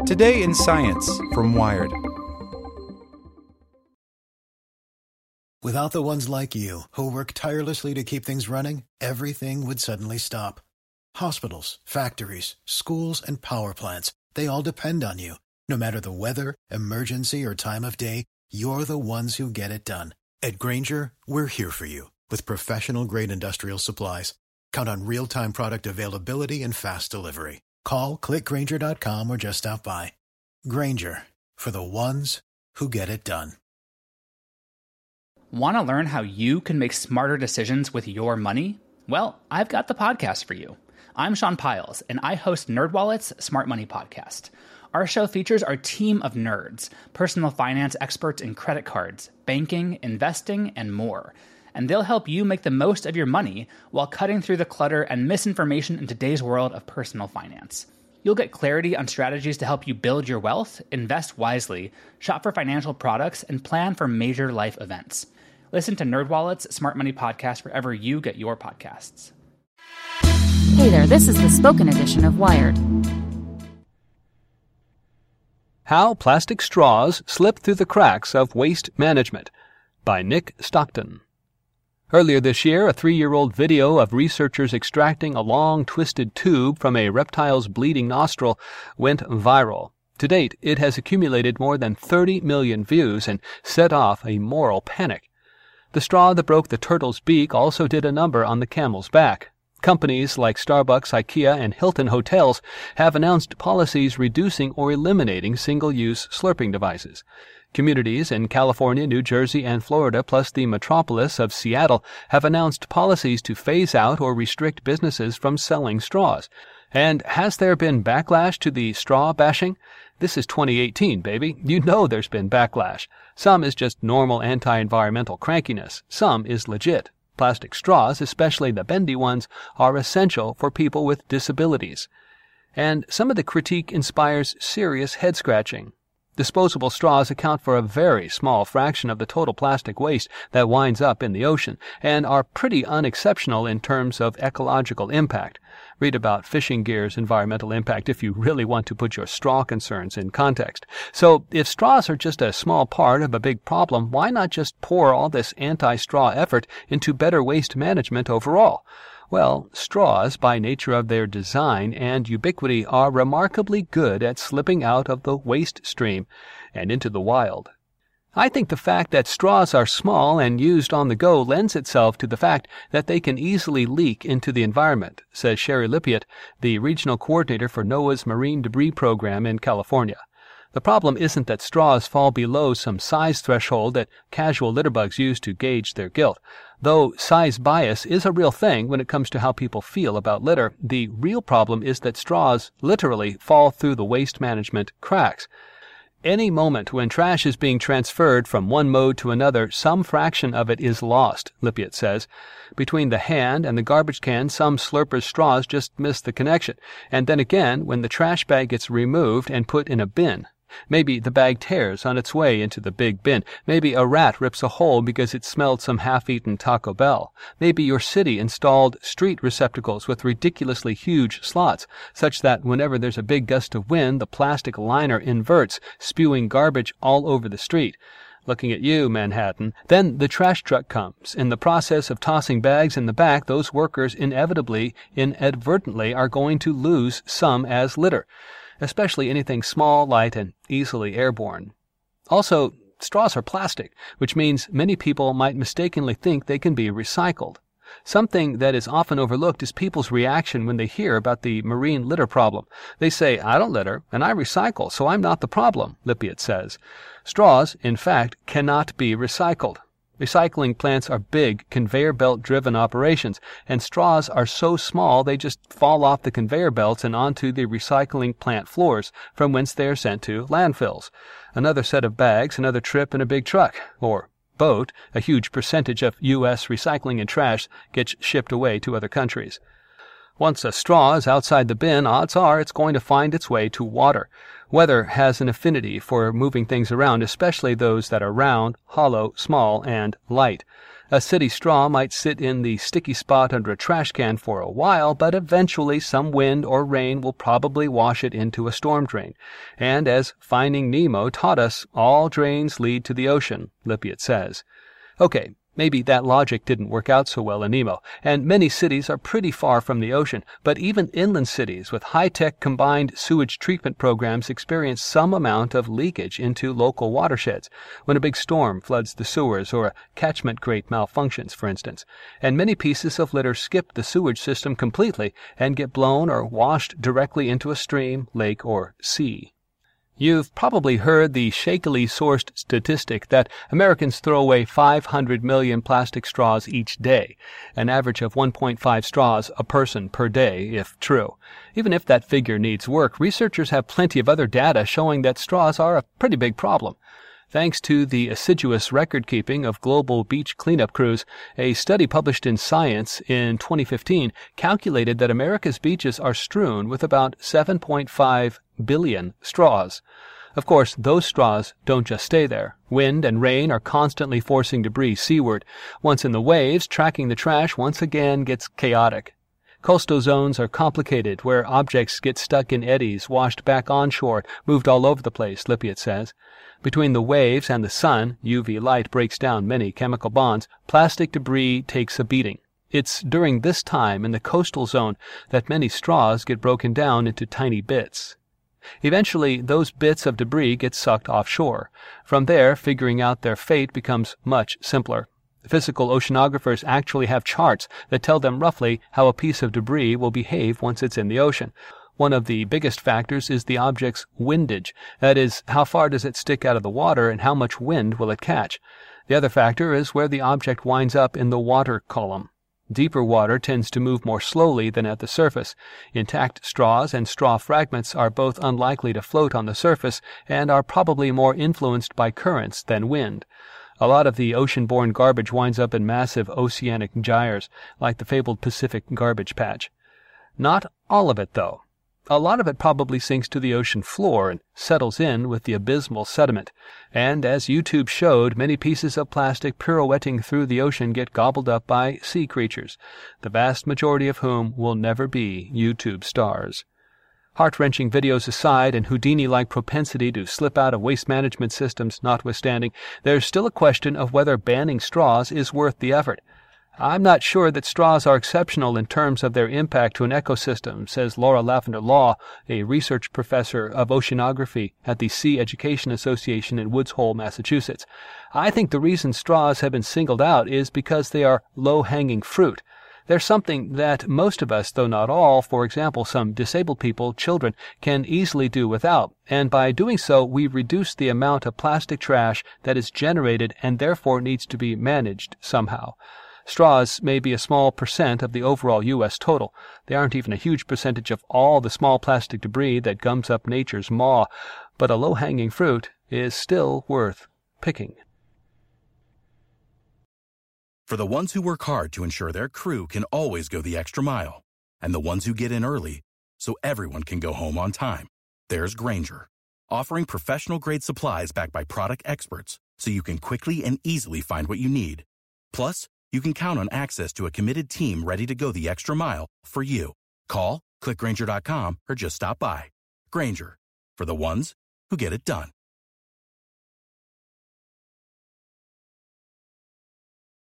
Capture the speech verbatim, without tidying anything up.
Today in Science from Wired. Without the ones like you, who work tirelessly to keep things running, everything would suddenly stop. Hospitals, factories, schools, and power plants, they all depend on you. No matter the weather, emergency, or time of day, you're the ones who get it done. At Grainger, we're here for you with professional-grade industrial supplies. Count on real-time product availability and fast delivery. Call, click Grainger dot com, or just stop by. Grainger, for the ones who get it done. Want to learn how you can make smarter decisions with your money? Well, I've got the podcast for you. I'm Sean Piles, and I host NerdWallet's Smart Money Podcast. Our show features our team of nerds, personal finance experts in credit cards, banking, investing, and more. And they'll help you make the most of your money while cutting through the clutter and misinformation in today's world of personal finance. You'll get clarity on strategies to help you build your wealth, invest wisely, shop for financial products, and plan for major life events. Listen to NerdWallet's Smart Money Podcast wherever you get your podcasts. Hey there, this is the spoken edition of Wired. How Plastic Straws Slip Through the Cracks of Waste Management by Nick Stockton. Earlier this year, a three-year-old video of researchers extracting a long, twisted tube from a reptile's bleeding nostril went viral. To date, it has accumulated more than thirty million views and set off a moral panic. The straw that broke the turtle's beak also did a number on the camel's back. Companies like Starbucks, IKEA, and Hilton Hotels have announced policies reducing or eliminating single-use slurping devices. Communities in California, New Jersey, and Florida, plus the metropolis of Seattle, have announced policies to phase out or restrict businesses from selling straws. And has there been backlash to the straw bashing? This is twenty eighteen, baby. You know there's been backlash. Some is just normal anti-environmental crankiness. Some is legit. Plastic straws, especially the bendy ones, are essential for people with disabilities. And some of the critique inspires serious head-scratching. Disposable straws account for a very small fraction of the total plastic waste that winds up in the ocean, and are pretty unexceptional in terms of ecological impact. Read about Fishing Gear's environmental impact if you really want to put your straw concerns in context. So, if straws are just a small part of a big problem, why not just pour all this anti-straw effort into better waste management overall? Well, straws, by nature of their design and ubiquity, are remarkably good at slipping out of the waste stream and into the wild. I think the fact that straws are small and used on the go lends itself to the fact that they can easily leak into the environment, says Sherry Lippiott, the regional coordinator for NOAA's Marine Debris Program in California. The problem isn't that straws fall below some size threshold that casual litterbugs use to gauge their guilt. Though size bias is a real thing when it comes to how people feel about litter, the real problem is that straws literally fall through the waste management cracks. Any moment when trash is being transferred from one mode to another, some fraction of it is lost, Lippiott says. Between the hand and the garbage can, some slurpers' straws just miss the connection. And then again, when the trash bag gets removed and put in a bin, maybe the bag tears on its way into the big bin. Maybe a rat rips a hole because it smelled some half-eaten Taco Bell. Maybe your city installed street receptacles with ridiculously huge slots, such that whenever there's a big gust of wind, the plastic liner inverts, spewing garbage all over the street. Looking at you, Manhattan. Then the trash truck comes. In the process of tossing bags in the back, those workers inevitably, inadvertently, are going to lose some as litter, especially anything small, light, and easily airborne. Also, straws are plastic, which means many people might mistakenly think they can be recycled. Something that is often overlooked is people's reaction when they hear about the marine litter problem. They say, I don't litter, and I recycle, so I'm not the problem, Lippiott says. Straws, in fact, cannot be recycled. Recycling plants are big, conveyor belt-driven operations, and straws are so small they just fall off the conveyor belts and onto the recycling plant floors, from whence they are sent to landfills. Another set of bags, another trip in a big truck, or boat. A huge percentage of U S recycling and trash gets shipped away to other countries. Once a straw is outside the bin, odds are it's going to find its way to water. Weather has an affinity for moving things around, especially those that are round, hollow, small, and light. A city straw might sit in the sticky spot under a trash can for a while, but eventually some wind or rain will probably wash it into a storm drain. And as Finding Nemo taught us, all drains lead to the ocean, Lippiatt says. Okay, maybe that logic didn't work out so well in Nemo, and many cities are pretty far from the ocean, but even inland cities with high-tech combined sewage treatment programs experience some amount of leakage into local watersheds when a big storm floods the sewers or a catchment grate malfunctions, for instance. And many pieces of litter skip the sewage system completely and get blown or washed directly into a stream, lake, or sea. You've probably heard the shakily sourced statistic that Americans throw away five hundred million plastic straws each day, an average of one point five straws a person per day, if true. Even if that figure needs work, researchers have plenty of other data showing that straws are a pretty big problem. Thanks to the assiduous record-keeping of global beach cleanup crews, a study published in Science in twenty fifteen calculated that America's beaches are strewn with about seven point five billion straws. Of course, those straws don't just stay there. Wind and rain are constantly forcing debris seaward. Once in the waves, tracking the trash once again gets chaotic. Coastal zones are complicated, where objects get stuck in eddies, washed back onshore, moved all over the place, Lippiatt says. Between the waves and the sun, U V light breaks down many chemical bonds, plastic debris takes a beating. It's during this time in the coastal zone that many straws get broken down into tiny bits. Eventually, those bits of debris get sucked offshore. From there, figuring out their fate becomes much simpler. Physical oceanographers actually have charts that tell them roughly how a piece of debris will behave once it's in the ocean. One of the biggest factors is the object's windage. That is, how far does it stick out of the water and how much wind will it catch? The other factor is where the object winds up in the water column. Deeper water tends to move more slowly than at the surface. Intact straws and straw fragments are both unlikely to float on the surface and are probably more influenced by currents than wind. A lot of the ocean-borne garbage winds up in massive oceanic gyres, like the fabled Pacific garbage patch. Not all of it, though. A lot of it probably sinks to the ocean floor and settles in with the abysmal sediment. And as YouTube showed, many pieces of plastic pirouetting through the ocean get gobbled up by sea creatures, the vast majority of whom will never be YouTube stars. Heart-wrenching videos aside and Houdini-like propensity to slip out of waste management systems notwithstanding, there's still a question of whether banning straws is worth the effort. I'm not sure that straws are exceptional in terms of their impact to an ecosystem, says Laura Lavender Law, a research professor of oceanography at the Sea Education Association in Woods Hole, Massachusetts. I think the reason straws have been singled out is because they are low-hanging fruit. They're something that most of us, though not all, for example, some disabled people, children, can easily do without, and by doing so we reduce the amount of plastic trash that is generated and therefore needs to be managed somehow. Straws may be a small percent of the overall U S total. They aren't even a huge percentage of all the small plastic debris that gums up nature's maw, but a low-hanging fruit is still worth picking. For the ones who work hard to ensure their crew can always go the extra mile, and the ones who get in early so everyone can go home on time, there's Grainger, offering professional-grade supplies backed by product experts so you can quickly and easily find what you need. Plus, you can count on access to a committed team ready to go the extra mile for you. Call, click Grainger dot com, or just stop by. Grainger, for the ones who get it done.